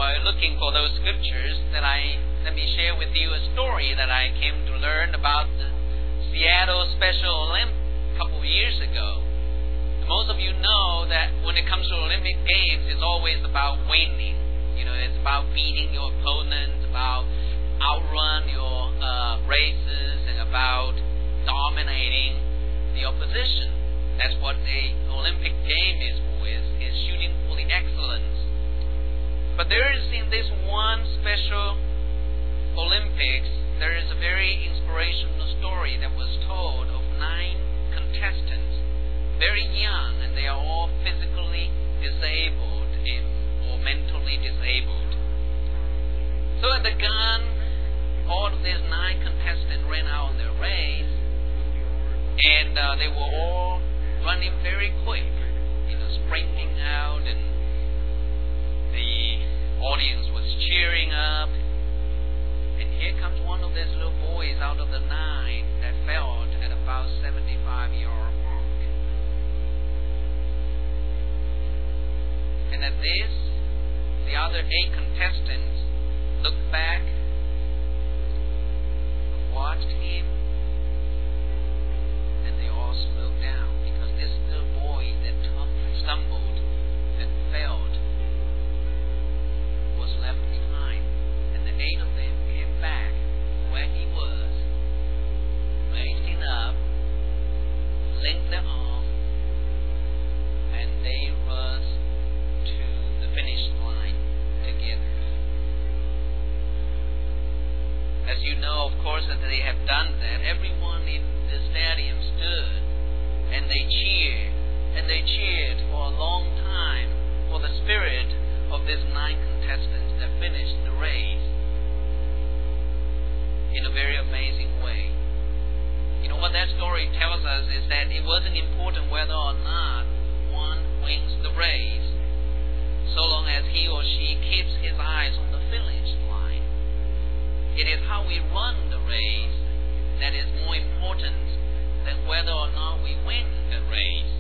while looking for those scriptures, let me share with you a story that I came to learn about the Seattle Special Olympics a couple of years ago. Most of you know that when it comes to Olympic Games, it's always about winning. It's about beating your opponents, about outrun your races, and about dominating the opposition. That's what the Olympic game is for, is shooting for the excellence. But there is, in this one special Olympics, there is a very inspirational story that was told of 9 contestants, very young, and they are all physically disabled or mentally disabled. So at the gun, all of these 9 contestants ran out on their race, and they were all running very quick, sprinting out, and the audience was cheering up. And here comes one of these little boys out of the 9 that failed at about 75-yard mark. And at this, the other 8 contestants looked back, watched him, and they all slowed down, because this little boy that stumbled and failed was left behind. And the 8 of them came back where he was, raised him up, linked their arm, and they rushed to the finish line together. As you know, of course, that they have done that, everyone in the stadium stood and they cheered for a long time for the spirit of these 9 contestants that finished the race in a very amazing way. What that story tells us is that it wasn't important whether or not one wins the race, so long as he or she keeps his eyes on the finish line. It is how we run the race that is more important than whether or not we win the race.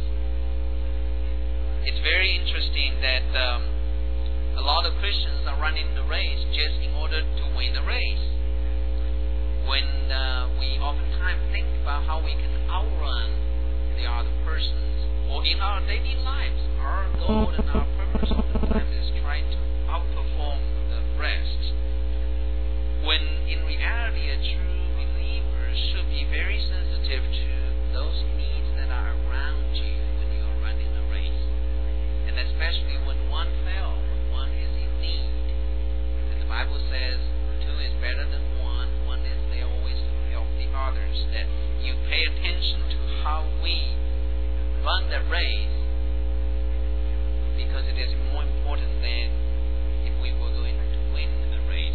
It's very interesting that a lot of Christians are running the race just in order to win the race, when we oftentimes think about how we can outrun the other persons, or in our daily lives, our goal and our purpose oftentimes is trying to outperform the rest, when in reality a true believer should be very sensitive to those needs that are around you when you are running the race, and especially when one fell, when one is in need. And the Bible says 2 is better than 1 is there always to help the others, that you pay attention to how we run the race, because it is more important than if we were going to win the race.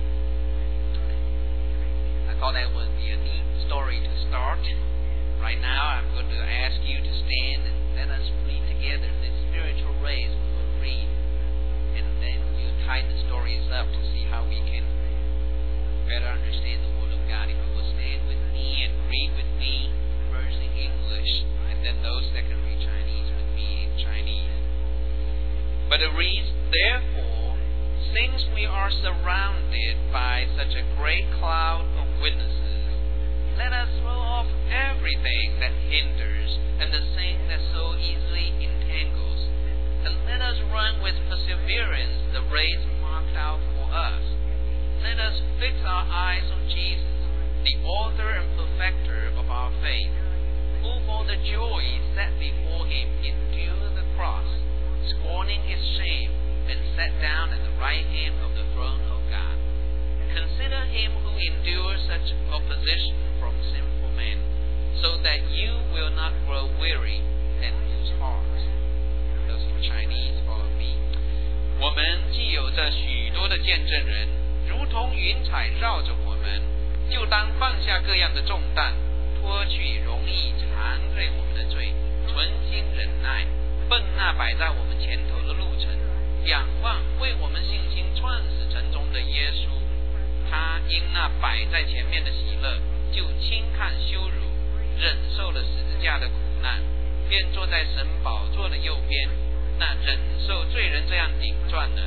I thought that would be a neat story to start. Right now I'm going to ask you to stand and let us read together the spiritual race we will read, and then we'll tie the stories up to see how we can better understand the Word of God. If you will stand with me and read with me first in English, and then those that can read Chinese with me in Chinese. But it reads, "Therefore, since we are surrounded by such a great cloud of witnesses, let us throw off everything that hinders and the sin that so easily entangles, and let us run with perseverance the race marked out for us. Let us fix our eyes on Jesus, the author and perfecter of our faith, who for the joy set before him endured the cross, scorning its shame, and sat down at the right hand of the throne of God. Consider him who endures such opposition from sinful men, so that you will not grow weary and lose heart." Those in Chinese, follow me. 我们既有着许多的见证人，如同云彩绕着我们，就当放下各样的重担，脱去容易缠累我们的罪，存心忍耐，奔那摆在我们前头的路程，仰望为我们信心创始成终的耶稣。他因那摆在前面的喜乐，就轻看羞辱，忍受了十字架的苦难，便坐在神宝座的右边。那忍受罪人这样顶撞的，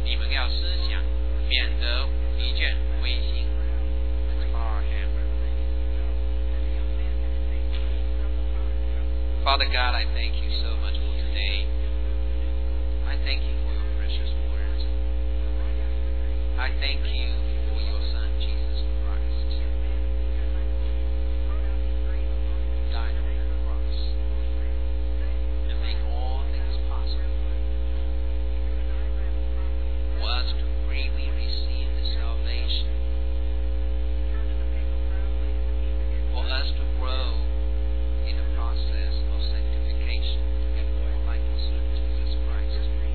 你们要思想，免得疲倦灰心。Father God, I thank you so much for today. I thank you for your precious words. I thank you for your Son, Jesus Christ, who died on the cross and make all things possible for us to freely receive the salvation, for us to grow in the process of sanctification to be more like the Son Jesus Christ,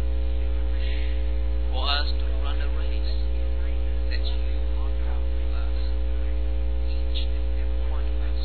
for us to run a race that you mark out for us, each and every one of us.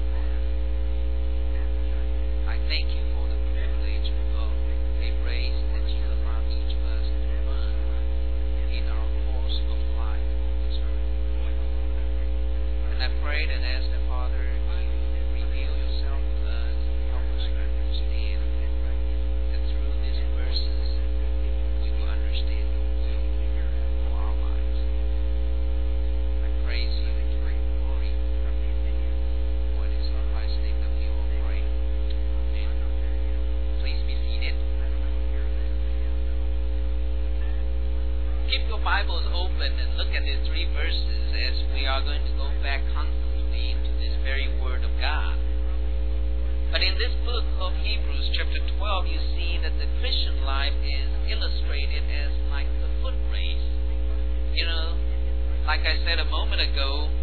I thank you for the privilege of a race that you allow each of us to run in our course of life on this earth. And I prayed and asked the Father, reveal yourself to us, help us to understand that through these verses we will understand your will for our lives. I praise you and give you glory. For it is in Christ's name that we all pray. Amen. Please be seated. Keep your Bibles open and look at these 3 verses as we are going to go back constantly into this very Word of God. But in this book of Hebrews chapter 12, you see that the Christian life is illustrated as like a foot race. You know, like I said a moment ago,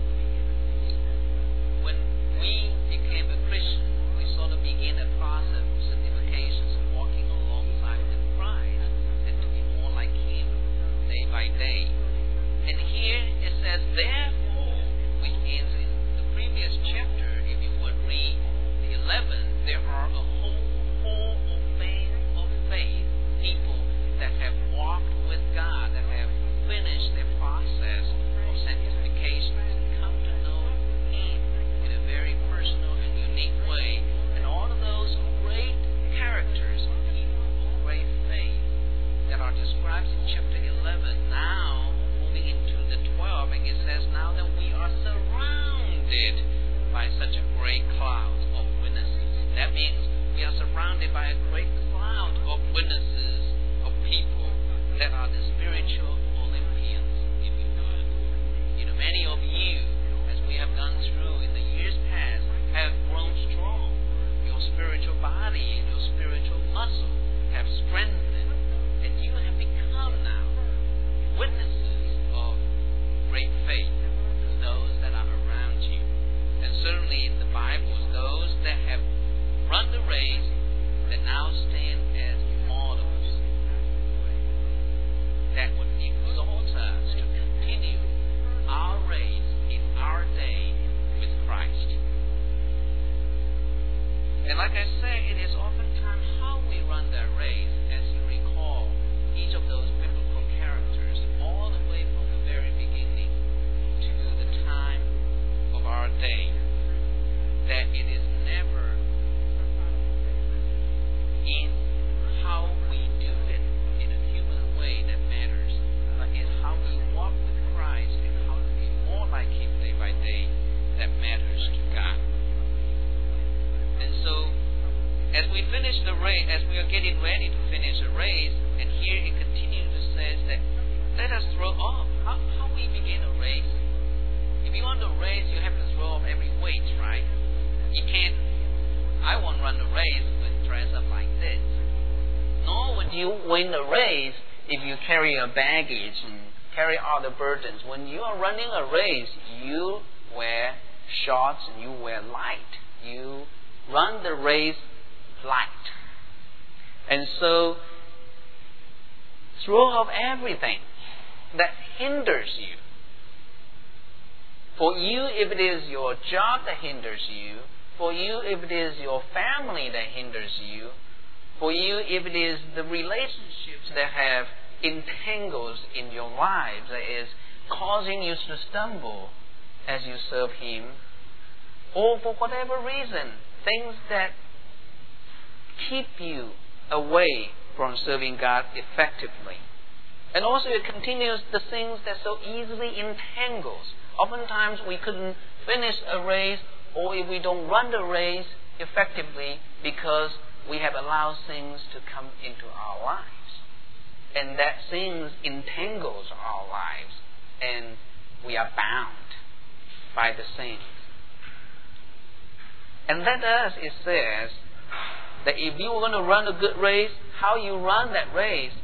when we became a Christian, we sort of begin a process of sanctification, of walking alongside with Christ and to be more like Him day by day. And here it says, therefore, which means in the previous chapter, if you would read the 11, there are a whole hall of fame of faith, people that have walked with God, that have finished their process of sanctification and come to know Him in a very personal and unique way. And all of those great characters, people of great faith, that are described in chapter 11, now moving into the 12, and it says now that we are surrounded by such a great cloud of witnesses. That means we are surrounded by a great cloud of witnesses, of people that are the spiritual Olympians, if you would. You know, many of you, as we have gone through in the years past, have grown strong. Your spiritual body and your spiritual muscle have strengthened, and you have become now witnesses of great faith to those that are around you. And certainly in the Bible, those that have run the race that now stand as models that would exhort us to continue our race in our day with Christ. And like I said, it is oftentimes how we run that race, as you recall, each of those biblical characters, all the way from the very beginning to the time of our day, that it is never in how we do it in a human way that matters, but in how we walk with Christ and how to be more like Him day by day that matters to God. And so, as we finish the race, as we are getting ready to finish the race, and here it continues to say that let us throw off. How we begin a race? If you want to race, you have to throw off every weight, right? You can't. I won't run the race with dress up like this. Nor would you win the race if you carry a baggage and carry all the burdens. When you are running a race, you wear shorts and you wear light. You run the race light. And so, throw off everything that hinders you. For you, if it is your job that hinders you, for you, if it is your family that hinders you, for you, if it is the relationships that have entangles in your lives, that is causing you to stumble as you serve Him, or for whatever reason, things that keep you away from serving God effectively. And also it continues the things that so easily entangles. Oftentimes we couldn't finish a race, or if we don't run the race effectively because we have allowed things to come into our lives. And that things entangles our lives, and we are bound by the things. And that thus it says that if you are going to run a good race, how you run that race